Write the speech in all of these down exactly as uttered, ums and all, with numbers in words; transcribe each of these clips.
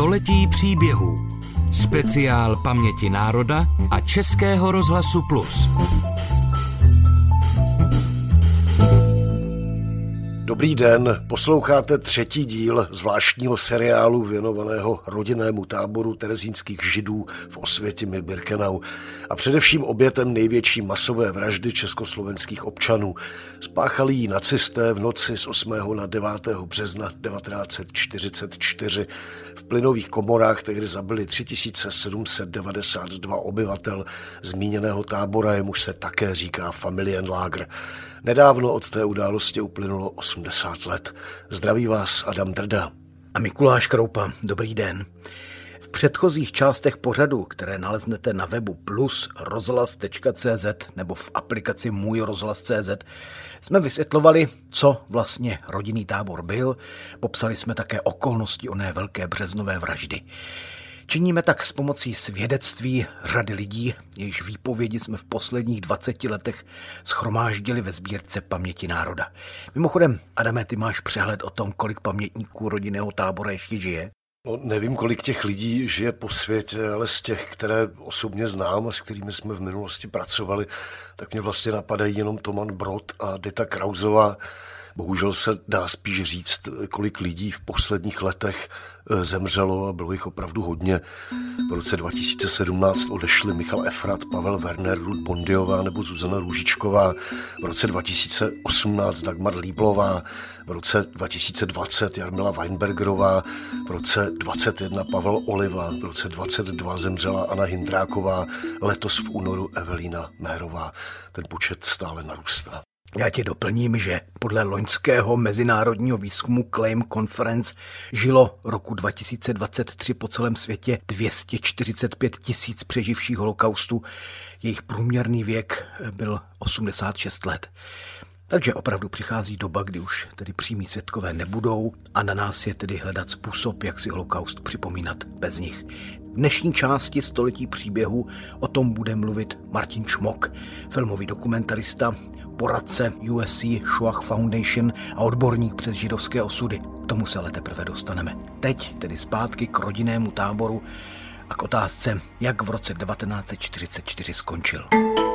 Století příběhů. Speciál Paměti národa a Českého rozhlasu Plus. Dobrý den, posloucháte třetí díl zvláštního seriálu věnovaného rodinnému táboru terezínských židů v Osvětimi-Birkenau a především obětem největší masové vraždy československých občanů. Spáchali ji nacisté v noci z osmého na devátého března devatenáct set čtyřicet čtyři. V plynových komorách tehdy zabili tři tisíce sedm set devadesát dva obyvatel zmíněného tábora, jemuž se také říká Familienlager. Nedávno od té události uplynulo osmdesát let. Zdraví vás Adam Drda. A Mikuláš Kroupa, dobrý den. V předchozích částech pořadu, které naleznete na webu plus rozhlas tečka cé zet nebo v aplikaci Můj rozhlas tečka cé zet, jsme vysvětlovali, co vlastně rodinný tábor byl, popsali jsme také okolnosti oné velké březnové vraždy. Činíme tak s pomocí svědectví řady lidí, jejichž výpovědi jsme v posledních dvaceti letech shromáždili ve sbírce Paměti národa. Mimochodem, Adame, ty máš přehled o tom, kolik pamětníků rodinného tábora ještě žije? No, nevím, kolik těch lidí žije po světě, ale z těch, které osobně znám a s kterými jsme v minulosti pracovali, tak mě vlastně napadají jenom Toman Brod a Dita Krausová. Bohužel se dá spíš říct, kolik lidí v posledních letech zemřelo a bylo jich opravdu hodně. V roce dva tisíce sedmnáct odešli Michal Efrat, Pavel Werner, Ruth Bondiová nebo Zuzana Růžičková. V roce dva tisíce osmnáct Dagmar Líblová. V roce dva tisíce dvacet Jarmila Weinbergerová. V roce dvacet jedna Pavel Oliva. V roce dvacet dva zemřela Anna Hindráková. Letos v únoru Evelína Mérová. Ten počet stále narůstá. Já tě doplním, že podle loňského mezinárodního výzkumu Claim Conference žilo roku dva tisíce dvacet tři po celém světě dvě stě čtyřicet pět tisíc přeživších holokaustu. Jejich průměrný věk byl osmdesát šest let. Takže opravdu přichází doba, kdy už tedy přímí svědkové nebudou a na nás je tedy hledat způsob, jak si holokaust připomínat bez nich. V dnešní části Století příběhu o tom bude mluvit Martin Šmok, filmový dokumentarista, poradce U S C Shoah Foundation a odborník přes židovské osudy. K tomu se ale teprve dostaneme. Teď tedy zpátky k rodinnému táboru a k otázce, jak v roce devatenáct set čtyřicet čtyři skončil.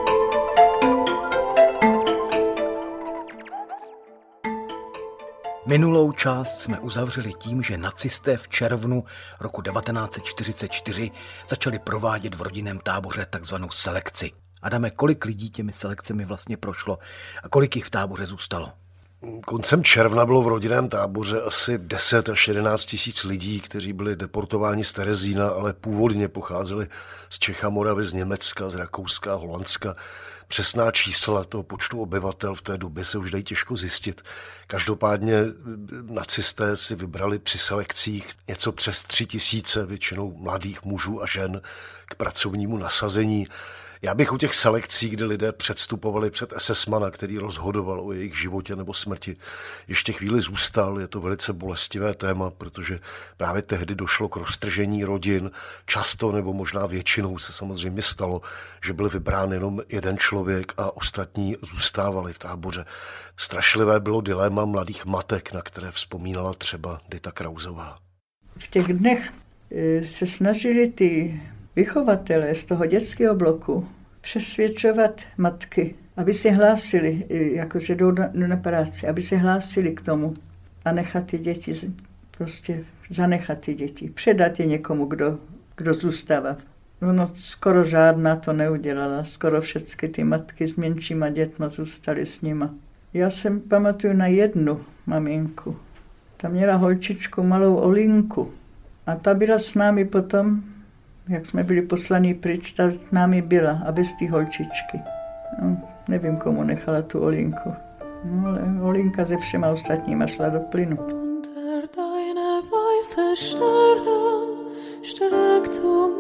Minulou část jsme uzavřeli tím, že nacisté v červnu roku devatenáct set čtyřicet čtyři začali provádět v rodinném táboře takzvanou selekci. Adame, kolik lidí těmi selekcemi vlastně prošlo a kolik jich v táboře zůstalo? Koncem června bylo v rodinném táboře asi deset až jedenáct tisíc lidí, kteří byli deportováni z Terezína, ale původně pocházeli z Čech a Moravy, z Německa, z Rakouska, Holandska. Přesná čísla toho počtu obyvatel v té době se už dají těžko zjistit. Každopádně nacisté si vybrali při selekcích něco přes tři tisíce, většinou mladých mužů a žen, k pracovnímu nasazení. Já bych u těch selekcí, kdy lidé předstupovali před esesmana, který rozhodoval o jejich životě nebo smrti, ještě chvíli zůstal. Je to velice bolestivé téma, protože právě tehdy došlo k roztržení rodin. Často nebo možná většinou se samozřejmě stalo, že byl vybrán jenom jeden člověk a ostatní zůstávali v táboře. Strašlivé bylo dilema mladých matek, na které vzpomínala třeba Dita Krausová. V těch dnech se snažili ty vychovatelé z toho dětského bloku přesvědčovat matky, aby se hlásili, jakože jdou na, na práci, aby se hlásili k tomu a nechat ty děti, prostě zanechat ty děti, předat je někomu, kdo, kdo zůstává. No, no, skoro žádná to neudělala, skoro všechny ty matky s menšíma dětma zůstaly s nima. Já jsem pamatuju na jednu maminku, ta měla holčičku malou Olinku a ta byla s námi potom, jak jsme byli poslaní pryč, ta s námi byla a bez té holčičky. No, nevím, komu nechala tu Olinku. No, ale Olinka se všema ostatníma šla do plynu. Unter deine weiße Stirn streckst du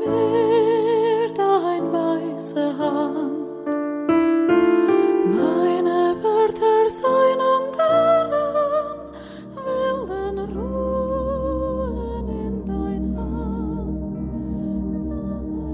mir dein weiße Hand. Meine Wörter seinen Tränen wilden ruhen in dein Hand.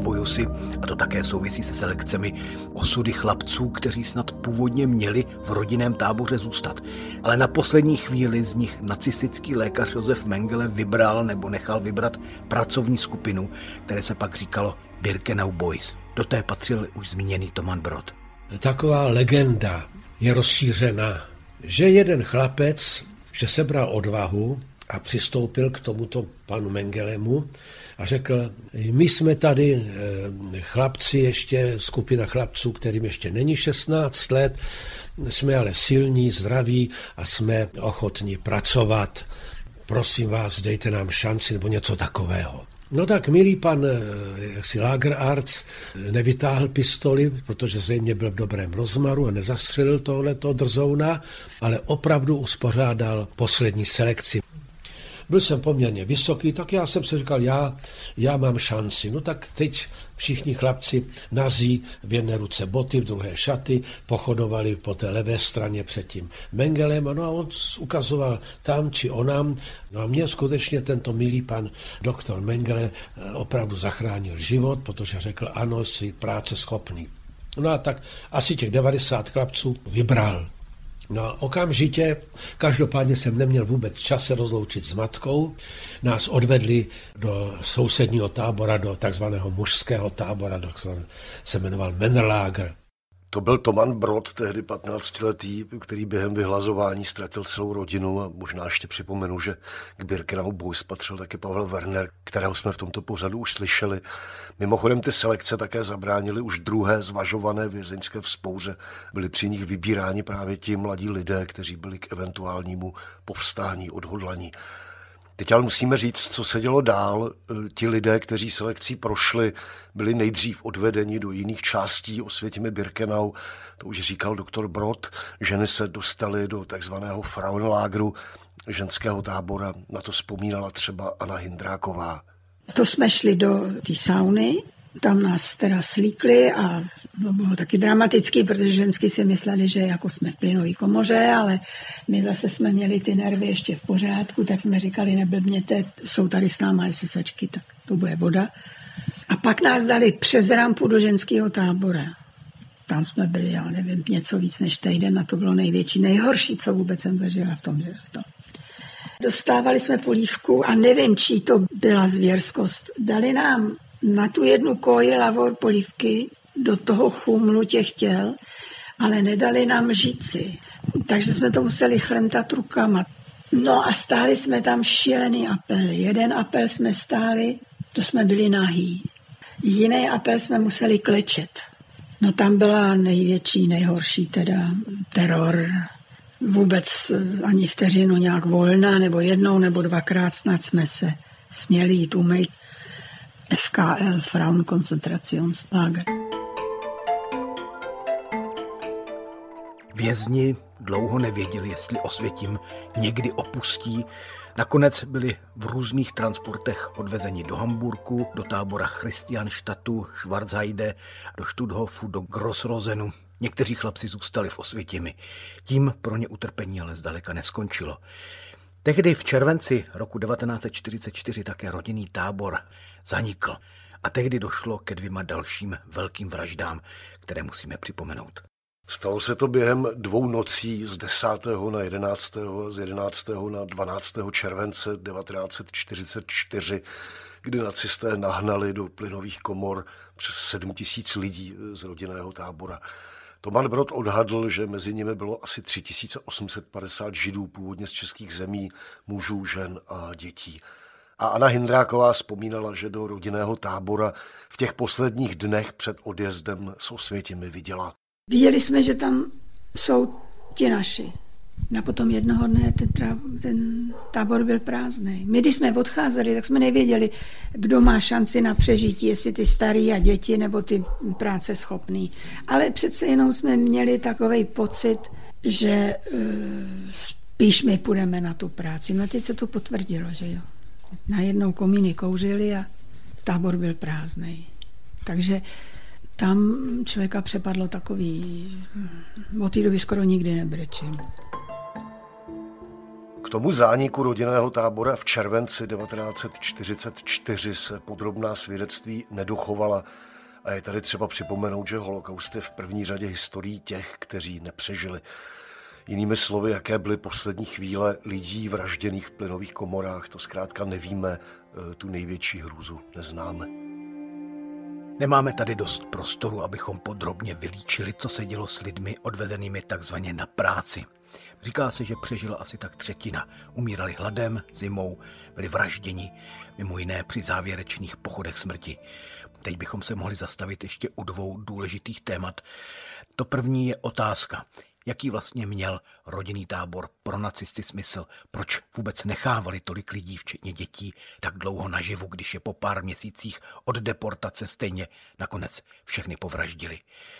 Uvědomuju si, a to také souvisí se selekcemi, osudy chlapců, kteří snad původně měli v rodinném táboře zůstat. Ale na poslední chvíli z nich nacistický lékař Josef Mengele vybral nebo nechal vybrat pracovní skupinu, které se pak říkalo Birkenau Boys. Do té patřil už zmíněný Toman Brod. Taková legenda je rozšířena, že jeden chlapec, že sebral odvahu a přistoupil k tomuto panu Mengelemu a řekl, my jsme tady chlapci, ještě skupina chlapců, kterým ještě není šestnáct let, jsme ale silní, zdraví a jsme ochotní pracovat. Prosím vás, dejte nám šanci nebo něco takového. No tak milý pan jaksi Lagerarzt nevytáhl pistoli, protože zřejmě byl v dobrém rozmaru a nezastřelil tohleto drzouna, ale opravdu uspořádal poslední selekci. Byl jsem poměrně vysoký, tak já jsem si říkal, já, já mám šanci. No tak teď všichni chlapci nazí v jedné ruce boty, v druhé šaty, pochodovali po té levé straně před tím Mengelem, no a on ukazoval tam či onam. No a mě skutečně tento milý pan doktor Mengele opravdu zachránil život, protože řekl, ano, jsi práce schopný. No a tak asi těch devadesát chlapců vybral. No okamžitě, každopádně jsem neměl vůbec čas se rozloučit s matkou, nás odvedli do sousedního tábora, do takzvaného mužského tábora, do, se jmenoval Männerlager. To byl Toman Brod, tehdy patnáctiletý, který během vyhlazování ztratil celou rodinu a možná ještě připomenu, že k Birkenau Boys patřil taky Pavel Werner, kterého jsme v tomto pořadu už slyšeli. Mimochodem ty selekce také zabránily už druhé zvažované vězeňské vzpouře. Byli při nich vybíráni právě ti mladí lidé, kteří byli k eventuálnímu povstání odhodlaní. Teď ale musíme říct, co se dělo dál. Ti lidé, kteří selekcí prošli, byli nejdřív odvedeni do jiných částí Osvětimi Birkenau. To už říkal doktor Brod. Ženy se dostaly do takzvaného Frauenlageru, ženského tábora. Na to vzpomínala třeba Anna Hindráková. To jsme šli do té sauny, tam nás teda slíkli a to bylo taky dramatický, protože žensky si mysleli, že jako jsme v plynové komoře, ale my zase jsme měli ty nervy ještě v pořádku, tak jsme říkali, neblbněte, jsou tady s náma esesačky, tak to bude voda. A pak nás dali přes rampu do ženského tábora. Tam jsme byli, já nevím, něco víc než týden, a to bylo největší, nejhorší, co vůbec jsem zažila v tom, že v tom. Dostávali jsme polívku a nevím, čí to byla zvěrskost. Dali nám na tu jednu koji lavor polívky do toho chumlu těch těl, ale nedali nám žici. Takže jsme to museli chlemtat rukama. No a stáli jsme tam šílený apely. Jeden apel jsme stáli, to jsme byli nahý. Jiný apel jsme museli klečet. No tam byla největší, nejhorší teda teror. Vůbec ani vteřinu nějak volná, nebo jednou, nebo dvakrát snad jsme se směli jít umýt. F K L, Frauenkonzentrationslager. Vězni dlouho nevěděli, jestli Osvětim někdy opustí. Nakonec byli v různých transportech odvezeni do Hamburku, do tábora Christianstadtu, Schwarzheide, do Stutthofu, do Grossrosenu. Někteří chlapci zůstali v Osvětimi. Tím pro ně utrpení ale zdaleka neskončilo. Tehdy v červenci roku devatenáct set čtyřicet čtyři také rodinný tábor zanikl a tehdy došlo ke dvěma dalším velkým vraždám, které musíme připomenout. Stalo se to během dvou nocí z desátého na jedenáctého a z jedenáctého na dvanáctého července devatenáct set čtyřicet čtyři, kdy nacisté nahnali do plynových komor přes sedm tisíc lidí z rodinného tábora. Toman Brod odhadl, že mezi nimi bylo asi tři tisíce osm set padesát židů původně z českých zemí, mužů, žen a dětí. A Anna Hindráková vzpomínala, že do rodinného tábora v těch posledních dnech před odjezdem s Osvětimi viděla. Viděli jsme, že tam jsou ti naši. A potom jednoho dne ten, tra- ten tábor byl prázdný. My, když jsme odcházeli, tak jsme nevěděli, kdo má šanci na přežití, jestli ty starý a děti, nebo ty práce schopný. Ale přece jenom jsme měli takovej pocit, že uh, spíš my půjdeme na tu práci. No teď se to potvrdilo, že jo. Najednou komíny kouřily a tábor byl prázdný. Takže tam člověka přepadlo takový, od té doby skoro nikdy nebrečím. K tomu zániku rodinného tábora v červenci devatenáct set čtyřicet čtyři se podrobná svědectví nedochovala a je tady třeba připomenout, že holokaust je v první řadě historií těch, kteří nepřežili. Jinými slovy, jaké byly poslední chvíle lidí vražděných v plynových komorách, to zkrátka nevíme, tu největší hrůzu neznáme. Nemáme tady dost prostoru, abychom podrobně vylíčili, co se dělo s lidmi odvezenými takzvaně na práci. Říká se, že přežila asi tak třetina. Umírali hladem, zimou, byli vražděni, mimo jiné při závěrečných pochodech smrti. Teď bychom se mohli zastavit ještě u dvou důležitých témat. To první je otázka, jaký vlastně měl rodinný tábor pro nacisty smysl, proč vůbec nechávali tolik lidí, včetně dětí, tak dlouho naživu, když je po pár měsících od deportace stejně nakonec všechny povraždili.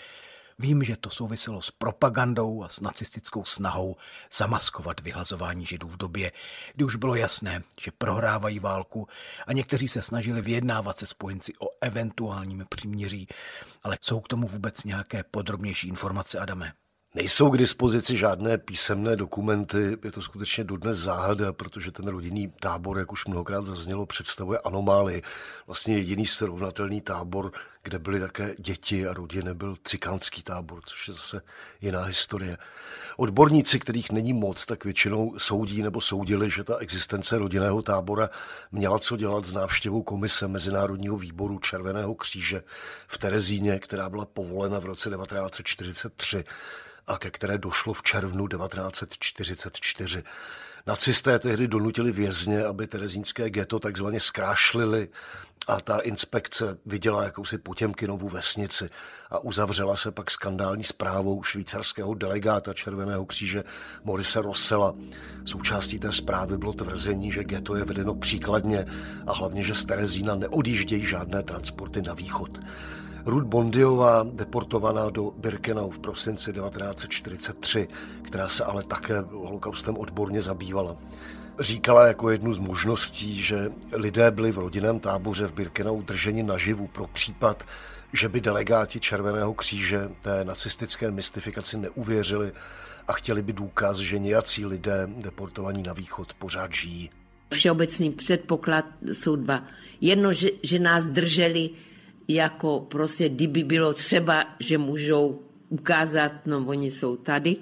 Vím, že to souviselo s propagandou a s nacistickou snahou zamaskovat vyhlazování Židů v době, kdy už bylo jasné, že prohrávají válku a někteří se snažili vyjednávat se spojenci o eventuálním příměří, ale jsou k tomu vůbec nějaké podrobnější informace, Adame? Nejsou k dispozici žádné písemné dokumenty, je to skutečně dodnes záhada, protože ten rodinný tábor, jak už mnohokrát zaznělo, představuje anomálii. Vlastně jediný srovnatelný tábor, kde byly také děti a rodiny, byl cikánský tábor, což je zase jiná historie. Odborníci, kterých není moc, tak většinou soudí nebo soudili, že ta existence rodinného tábora měla co dělat s návštěvou komise Mezinárodního výboru Červeného kříže v Terezíně, která byla povolena v roce devatenáct set čtyřicet tři. A ke které došlo v červnu devatenáct set čtyřicet čtyři. Nacisté tehdy donutili vězně, aby terezínské ghetto takzvaně zkrášlili a ta inspekce viděla jakousi Potěmkinovu vesnici a uzavřela se pak skandální zprávou švýcarského delegáta Červeného kříže Maurice Rossella. Součástí té zprávy bylo tvrzení, že ghetto je vedeno příkladně a hlavně, že z Terezína neodjíždějí žádné transporty na východ. Ruth Bondiová, deportovaná do Birkenau v prosinci devatenáct set čtyřicet tři, která se ale také holokaustem odborně zabývala, říkala jako jednu z možností, že lidé byli v rodinném táboře v Birkenau drženi naživu pro případ, že by delegáti Červeného kříže té nacistické mystifikaci neuvěřili a chtěli by důkaz, že nějací lidé deportovaní na východ pořád žijí. Všeobecný předpoklad jsou dva. Jedno, že, že nás drželi jako prostě, kdyby bylo třeba, že můžou ukázat, no oni jsou tady,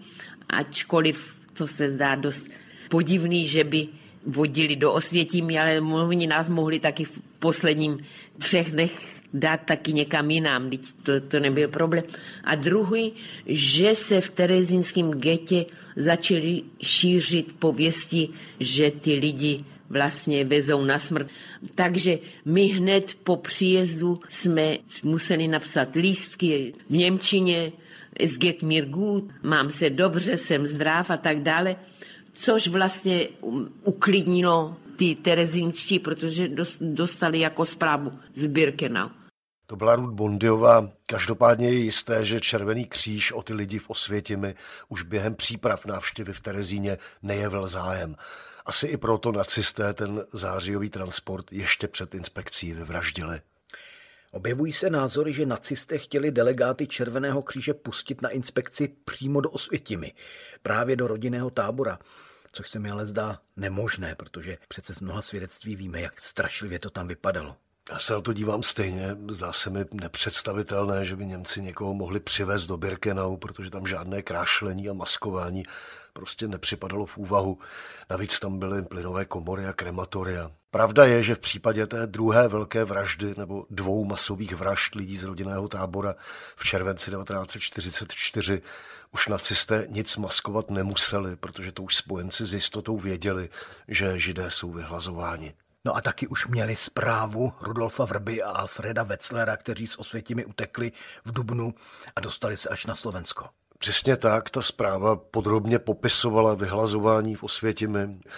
ačkoliv to se zdá dost podivný, že by vodili do Osvětimi, ale oni nás mohli taky v posledním třech dnech dát taky někam jinam, to, to nebyl problém. A druhý, že se v terezínském getě začaly šířit pověsti, že ty lidi vlastně vezou na smrt. Takže my hned po příjezdu jsme museli napsat lístky v němčině, es geht mir gut, mám se dobře, jsem zdrav a tak dále, což vlastně uklidnilo ty terezínští, protože dostali jako zprávu z Birkenau. To byla Ruth Bondiová. Každopádně je jisté, že Červený kříž o ty lidi v Osvětimi už během příprav návštěvy v Terezíně nejevil zájem. Asi i proto nacisté ten zářijový transport ještě před inspekcí vyvraždili. Objevují se názory, že nacisté chtěli delegáty Červeného kříže pustit na inspekci přímo do Osvětimi, právě do rodinného tábora, což se mi ale zdá nemožné, protože přece z mnoha svědectví víme, jak strašlivě to tam vypadalo. Já se na to dívám stejně, zdá se mi nepředstavitelné, že by Němci někoho mohli přivést do Birkenau, protože tam žádné krášlení a maskování prostě nepřipadalo v úvahu. Navíc tam byly plynové komory a krematoria. Pravda je, že v případě té druhé velké vraždy nebo dvou masových vražd lidí z rodinného tábora v červenci devatenáct set čtyřicet čtyři už nacisté nic maskovat nemuseli, protože to už spojenci s jistotou věděli, že Židé jsou vyhlazováni. No a taky už měli zprávu Rudolfa Vrby a Alfreda Wetzlera, kteří s Osvětimi utekli v dubnu a dostali se až na Slovensko. Přesně tak, ta zpráva podrobně popisovala vyhlazování v Osvětimi.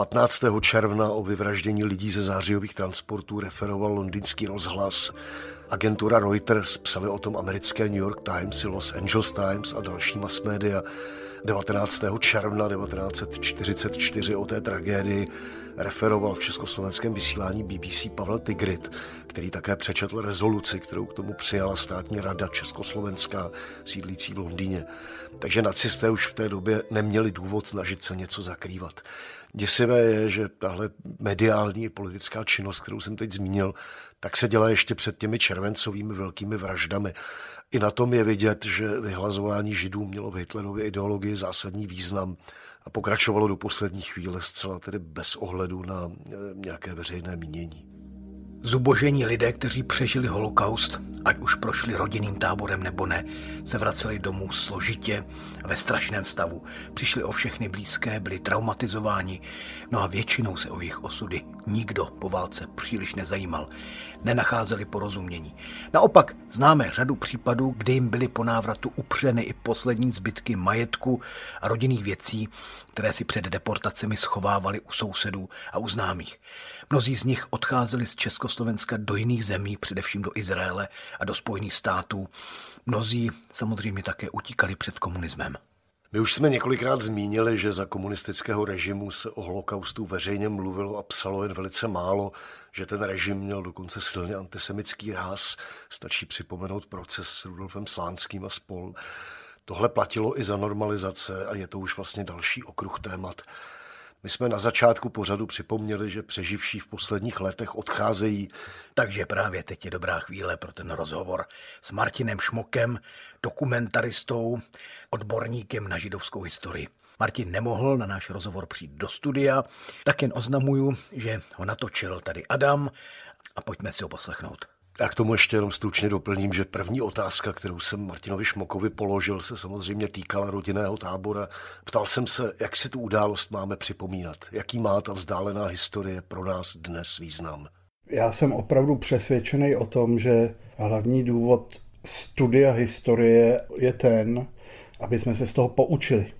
patnáctého června o vyvraždění lidí ze zářijových transportů referoval londýnský rozhlas. Agentura Reuters, psali o tom americké New York Times, Los Angeles Times a další mass media. devatenáctého června devatenáct set čtyřicet čtyři o té tragédii referoval v československém vysílání B B C Pavel Tigrit, který také přečetl rezoluci, kterou k tomu přijala státní rada československá, sídlící v Londýně. Takže nacisté už v té době neměli důvod snažit se něco zakrývat. Děsivé je, že tahle mediální politická činnost, kterou jsem teď zmínil, tak se dělá ještě před těmi červencovými velkými vraždami. I na tom je vidět, že vyhlazování Židů mělo v Hitlerově ideologii zásadní význam a pokračovalo do poslední chvíle zcela tedy bez ohledu na nějaké veřejné mínění. Zubožení lidé, kteří přežili holokaust, ať už prošli rodinným táborem nebo ne, se vraceli domů složitě, ve strašném stavu. Přišli o všechny blízké, byli traumatizováni, no a většinou se o jejich osudy nikdo po válce příliš nezajímal. Nenacházeli porozumění. Naopak známe řadu případů, kdy jim byly po návratu upřeny i poslední zbytky majetku a rodinných věcí, které si před deportacemi schovávali u sousedů a u známých. Mnozí z nich odcházeli z Československa do jiných zemí, především do Izraele a do Spojených států. Mnozí samozřejmě také utíkali před komunismem. My už jsme několikrát zmínili, že za komunistického režimu se o holokaustu veřejně mluvilo a psalo jen velice málo, že ten režim měl dokonce silně antisemický ráz. Stačí připomenout proces s Rudolfem Slánským a spol. Tohle platilo i za normalizace a je to už vlastně další okruh témat. My jsme na začátku pořadu připomněli, že přeživší v posledních letech odcházejí. Takže právě teď je dobrá chvíle pro ten rozhovor s Martinem Šmokem, dokumentaristou, odborníkem na židovskou historii. Martin nemohl na náš rozhovor přijít do studia, tak jen oznamuju, že ho natočil tady Adam a pojďme si ho poslechnout. Já k tomu ještě jenom stručně doplním, že první otázka, kterou jsem Martinovi Šmokovi položil, se samozřejmě týkala rodinného tábora. Ptal jsem se, jak si tu událost máme připomínat, jaký má ta vzdálená historie pro nás dnes význam. Já jsem opravdu přesvědčený o tom, že hlavní důvod studia historie je ten, aby jsme se z toho poučili.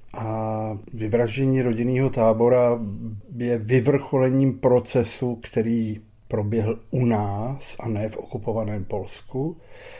A vyvraždění rodinného tábora je vyvrcholením procesu, který proběhl u nás a ne v okupovaném Polsku.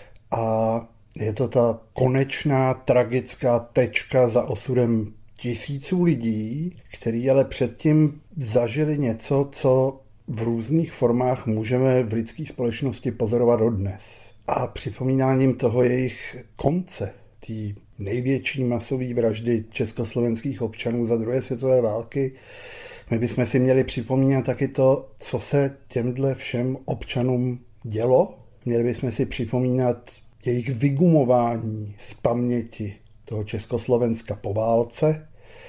A je to ta konečná tragická tečka za osudem tisíců lidí, kteří ale předtím zažili něco, co v různých formách můžeme v lidské společnosti pozorovat dodnes. A připomínáním toho jejich konce, té největší masové vraždy československých občanů za druhé světové války, my bychom si měli připomínat taky to, co se těmhle všem občanům dělo. Měli bychom si připomínat jejich vygumování z paměti toho Československa po válce,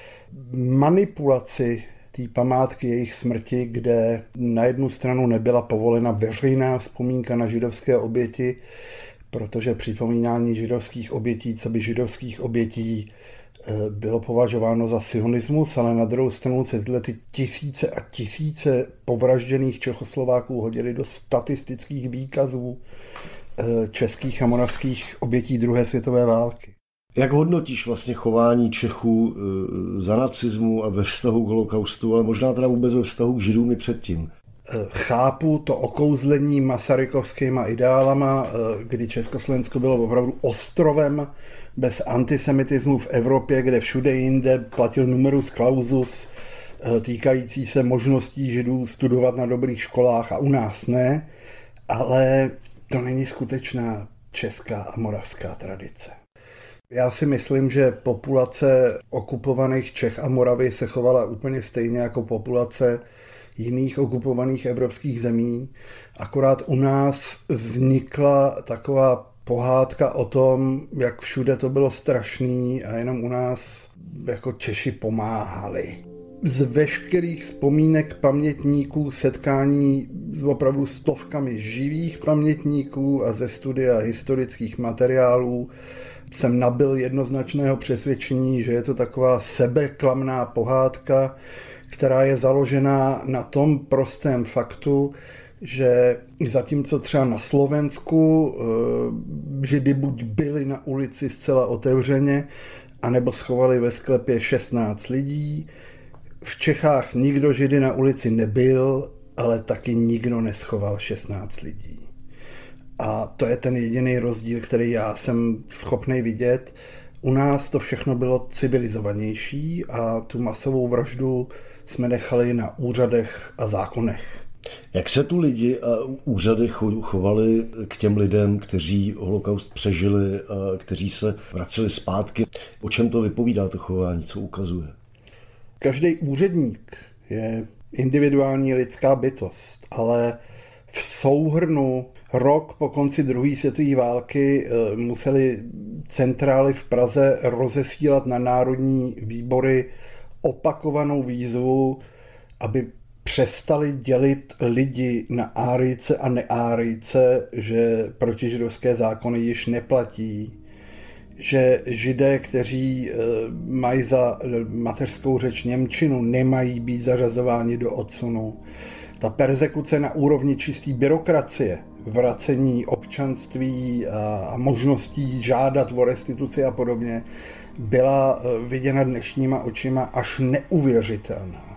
manipulaci té památky jejich smrti, kde na jednu stranu nebyla povolena veřejná vzpomínka na židovské oběti, protože připomínání židovských obětí, co by židovských obětí bylo považováno za sionismus, ale na druhou stranu se tyhle ty tisíce a tisíce povražděných Čechoslováků hodili do statistických výkazů českých a moravských obětí druhé světové války. Jak hodnotíš vlastně chování Čechů za nacismu a ve vztahu k holokaustu, ale možná teda vůbec ve vztahu k Židům i předtím? Chápu to okouzlení masarykovskýma ideálama, kdy Československo bylo opravdu ostrovem bez antisemitismu v Evropě, kde všude jinde platil numerus clausus týkající se možností Židů studovat na dobrých školách a u nás ne, ale to není skutečná česká a moravská tradice. Já si myslím, že populace okupovaných Čech a Moravy se chovala úplně stejně jako populace jiných okupovaných evropských zemí. Akorát u nás vznikla taková pohádka o tom, jak všude to bylo strašný a jenom u nás jako Češi pomáhali. Z veškerých vzpomínek pamětníků, setkání s opravdu stovkami živých pamětníků a ze studia historických materiálů jsem nabyl jednoznačného přesvědčení, že je to taková sebeklamná pohádka, která je založená na tom prostém faktu, že zatímco třeba na Slovensku Židy buď byli na ulici zcela otevřeně, anebo schovali ve sklepě šestnáct lidí, V Čechách nikdo Židy na ulici nebil, ale taky nikdo neschoval šestnáct lidí. A to je ten jediný rozdíl, který já jsem schopný vidět. U nás to všechno bylo civilizovanější a tu masovou vraždu jsme nechali na úřadech a zákonech. Jak se tu lidi a úřady chovali k těm lidem, kteří holokaust přežili a kteří se vraceli zpátky? O čem to vypovídá to chování, co ukazuje? Každý úředník je individuální lidská bytost, ale v souhrnu rok po konci druhé světové války museli centrály v Praze rozesílat na národní výbory opakovanou výzvu, aby přestali dělit lidi na árijce a neárijce, že protižidovské zákony již neplatí, že Židé, kteří mají za mateřskou řeč němčinu, nemají být zařazováni do odsunu. Ta perzekuce na úrovni čisté byrokracie, vracení občanství a možností žádat o restituci a podobně, byla viděna dnešníma očima až neuvěřitelná.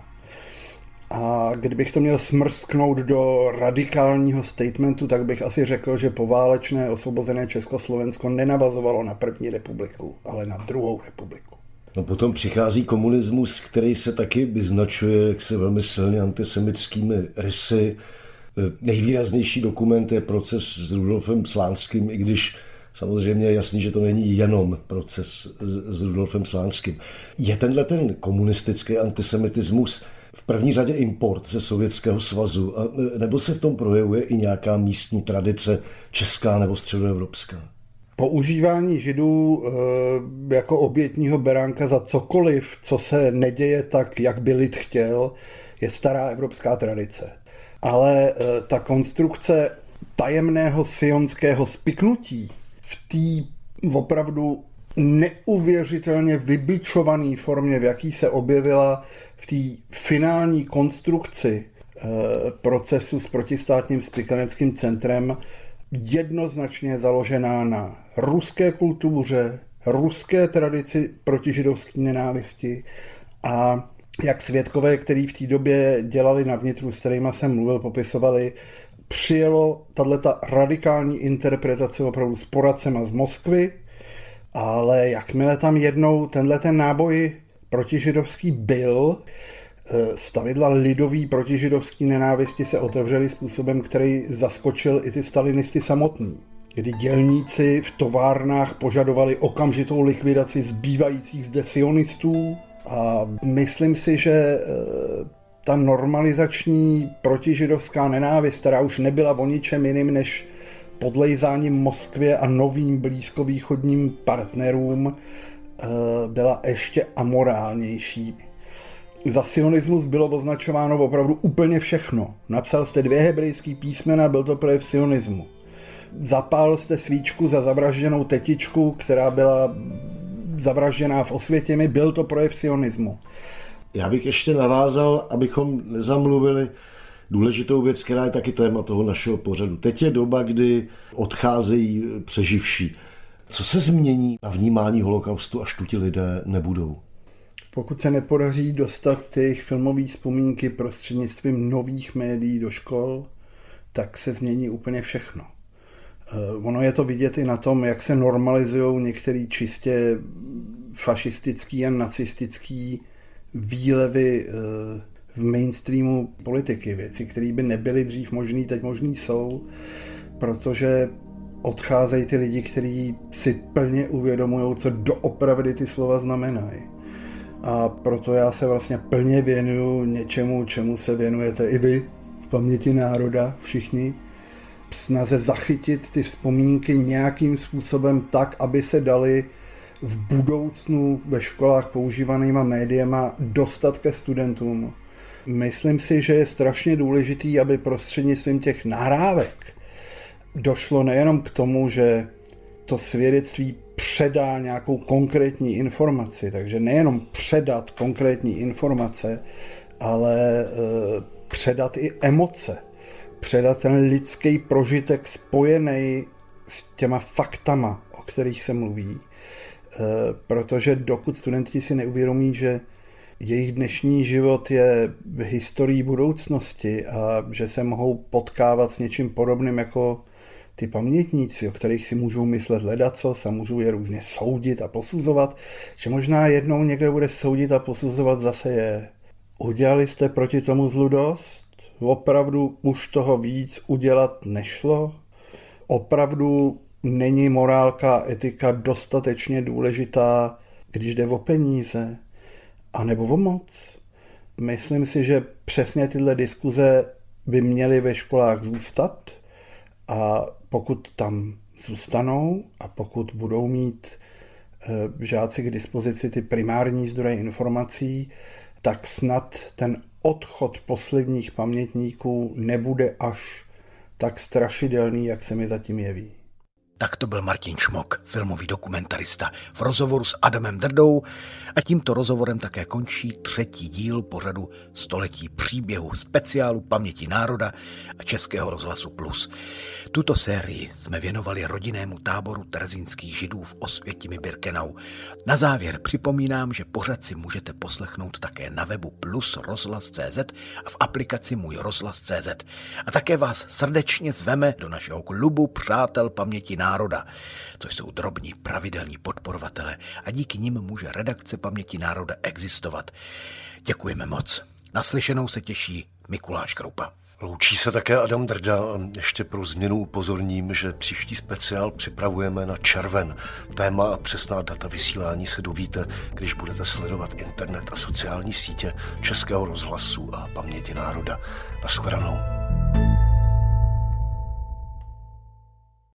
A kdybych to měl smrsknout do radikálního statementu, tak bych asi řekl, že poválečné osvobozené Československo nenavazovalo na první republiku, ale na druhou republiku. No potom přichází komunismus, který se taky vyznačuje jaksi velmi silně antisemitskými rysy. Nejvýraznější dokument je proces s Rudolfem Slánským, i když samozřejmě je jasný, že to není jenom proces s Rudolfem Slánským. Je tenhle ten komunistický antisemitismus v první řadě import ze Sovětského svazu, nebo se v tom projevuje i nějaká místní tradice česká nebo středoevropská? Používání Židů e, jako obětního beránka za cokoliv, co se neděje tak, jak by lid chtěl, je stará evropská tradice. Ale e, ta konstrukce tajemného sionského spiknutí v té opravdu neuvěřitelně vybičované formě, v jaký se objevila v té finální konstrukci e, procesu s protistátním spikaneckým centrem, jednoznačně založená na ruské kultuře, ruské tradici protižidovské nenávisti a jak svědkové, který v té době dělali na vnitru, s kterýma jsem mluvil, popisovali, přijelo tato radikální interpretace opravdu s poradcema z Moskvy, ale jakmile tam jednou tenhle ten náboj protižidovský byl, stavidla lidový protižidovský nenávisti se otevřely způsobem, který zaskočil i ty stalinisty samotný, kdy dělníci v továrnách požadovali okamžitou likvidaci zbývajících zde sionistů a myslím si, že ta normalizační protižidovská nenávist, která už nebyla o ničem jiným než podlejzáním Moskvě a novým blízkovýchodním partnerům, byla ještě amorálnější. Za sionismus bylo označováno opravdu úplně všechno. Napsal jste dvě hebrejský písmena, byl to projev sionismu. Zapálil jste svíčku za zavražděnou tetičku, která byla zavražděná v Osvětimi, byl to projev sionismu. Já bych ještě navázal, abychom nezamluvili důležitou věc, která je taky téma toho našeho pořadu. Teď je doba, kdy odcházejí přeživší. Co se změní na vnímání holokaustu, až tu ti lidé nebudou? Pokud se nepodaří dostat ty jejich filmové vzpomínky prostřednictvím nových médií do škol, tak se změní úplně všechno. Ono je to vidět i na tom, jak se normalizují některé čistě fašistický a nacistický výlevy v mainstreamu politiky. Věci, které by nebyly dřív možný, teď možný jsou, protože odcházejí ty lidi, kteří si plně uvědomují, co doopravdy ty slova znamenají. A proto já se vlastně plně věnuju něčemu, čemu se věnujete i vy, v paměti národa, všichni, snaze zachytit ty vzpomínky nějakým způsobem tak, aby se dali v budoucnu ve školách používanýma médiema dostat ke studentům. Myslím si, že je strašně důležitý, aby prostřednictvím těch nahrávek došlo nejenom k tomu, že to svědectví předá nějakou konkrétní informaci, takže nejenom předat konkrétní informace, ale e, předat i emoce, předat ten lidský prožitek spojený s těma faktama, o kterých se mluví, e, protože dokud studenti si neuvědomí, že jejich dnešní život je historií budoucnosti a že se mohou potkávat s něčím podobným jako ty pamětníci, o kterých si můžou myslet ledacos a můžou je různě soudit a posuzovat, že možná jednou někdo bude soudit a posuzovat zase je. Udělali jste proti tomu zlu dost? Opravdu už toho víc udělat nešlo? Opravdu není morálka a etika dostatečně důležitá, když jde o peníze? A nebo o moc? Myslím si, že přesně tyhle diskuze by měly ve školách zůstat a pokud tam zůstanou a pokud budou mít e, žáci k dispozici ty primární zdroje informací, tak snad ten odchod posledních pamětníků nebude až tak strašidelný, jak se mi zatím jeví. Tak to byl Martin Šmok, filmový dokumentarista, v rozhovoru s Adamem Drdou a tímto rozhovorem také končí třetí díl pořadu Století příběhu speciálu Paměti národa a Českého rozhlasu Plus. Tuto sérii jsme věnovali rodinnému táboru terezínských židů v Osvětimi-Birkenau. Na závěr připomínám, že pořad si můžete poslechnout také na webu plus rozhlas tečka cé zet a v aplikaci Můj rozhlas tečka cé zet. A také vás srdečně zveme do našeho klubu Přátel paměti národa, což jsou drobní pravidelní podporovatelé a díky nim může redakce Paměti národa existovat. Děkujeme moc. Naslyšenou se těší Mikuláš Kroupa. Loučí se také Adam Drda. Ještě pro změnu upozorním, že příští speciál připravujeme na červen. Téma a přesná data vysílání se dovíte, když budete sledovat internet a sociální sítě Českého rozhlasu a Paměti národa. Nashledanou.